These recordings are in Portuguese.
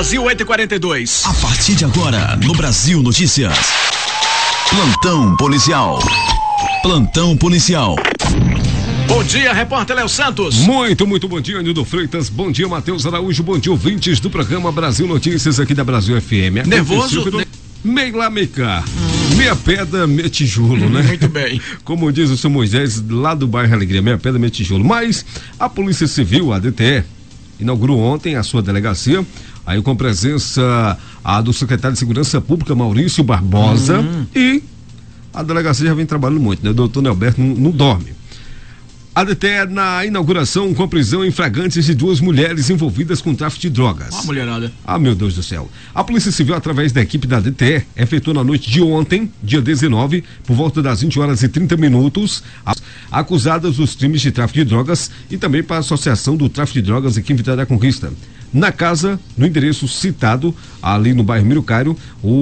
Brasil, 8h42. A partir de agora, no Brasil Notícias. Plantão policial. Plantão policial. Bom dia, repórter Léo Santos. Muito bom dia, Nildo Freitas. Bom dia, Matheus Araújo. Bom dia, ouvintes do programa Brasil Notícias aqui da Brasil FM. Nervoso? Meio lá, meio cá. Meia pedra, meia tijolo, né? Muito bem. Como diz o seu Moisés, lá do bairro Alegria, meia pedra, meia tijolo. Mas a Polícia Civil, a DTE, inaugurou ontem a sua delegacia, aí com presença do secretário de Segurança Pública, Maurício Barbosa, e a delegacia já vem trabalhando muito, né? O doutor Nelberto não dorme. A DTE na inauguração com a prisão em flagrantes de 2 mulheres envolvidas com tráfico de drogas. Uma mulherada. Meu Deus do céu. A Polícia Civil, através da equipe da DTE, efetuou na noite de ontem, dia 19, por volta das 20h30, acusadas dos crimes de tráfico de drogas e também para a associação do tráfico de drogas aqui em Vitória da Conquista. Na casa, no endereço citado, ali no bairro Mirucário,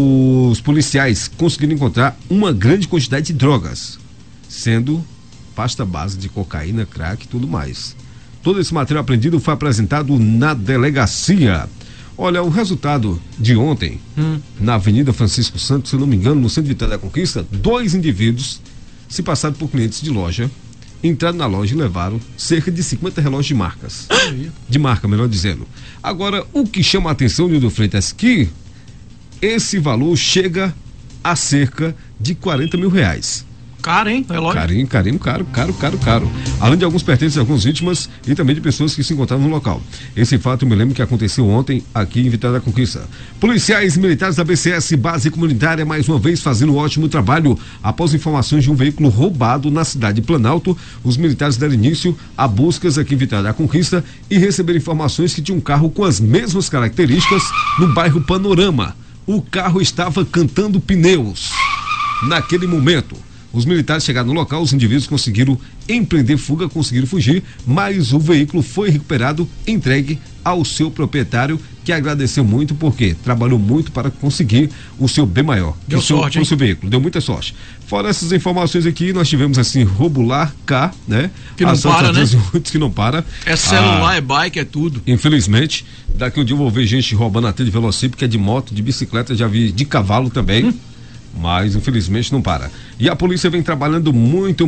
os policiais conseguiram encontrar uma grande quantidade de drogas, sendo pasta base de cocaína, crack e tudo mais. Todo esse material apreendido foi apresentado na delegacia. Olha, o resultado de ontem, na Avenida Francisco Santos, se não me engano, no centro de Vitória da Conquista, 2 indivíduos se passaram por clientes de loja, entraram na loja e levaram cerca de 50 relógios de marcas. De marca, melhor dizendo. Agora, o que chama a atenção, Nildo Freitas, que esse valor chega a cerca de R$40 mil. Caro, hein? Relógio. Carinho, caro. Além de alguns pertences de algumas vítimas e também de pessoas que se encontravam no local. Esse fato eu me lembro que aconteceu ontem aqui em Vitória da Conquista. Policiais e militares da BCS Base Comunitária mais uma vez fazendo um ótimo trabalho. Após informações de um veículo roubado na cidade de Planalto, os militares deram início a buscas aqui em Vitória da Conquista e receberam informações que tinha um carro com as mesmas características no bairro Panorama. O carro estava cantando pneus. Naquele momento, os militares chegaram no local, os indivíduos conseguiram empreender fuga, conseguiram fugir, mas o veículo foi recuperado, entregue ao seu proprietário, que agradeceu muito porque trabalhou muito para conseguir o seu bem maior. Deu sorte, o seu veículo, deu muita sorte. Fora essas informações aqui, nós tivemos assim, Robular K, né? Que não para, né? Que não para. É celular, é bike, é tudo. Infelizmente, daqui um dia eu vou ver gente roubando até de velocípede, que é de moto, de bicicleta, já vi de cavalo também. Mas infelizmente não para. E a polícia vem trabalhando muito.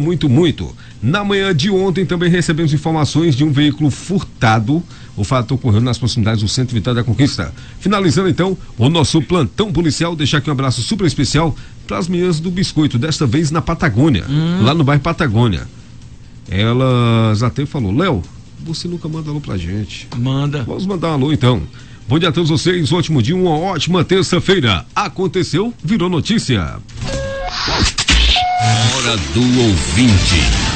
Na manhã de ontem também recebemos informações de um veículo furtado. O fato ocorreu nas proximidades do centro Vitória da Conquista. Finalizando então o nosso plantão policial, deixar aqui um abraço super especial para as meninas do Biscoito, desta vez na Patagônia, lá no bairro Patagônia. Elas até falou: Léo, você nunca manda alô pra gente. Manda. Vamos mandar um alô então. Bom dia a todos vocês, um ótimo dia, uma ótima terça-feira. Aconteceu, virou notícia. Hora do ouvinte.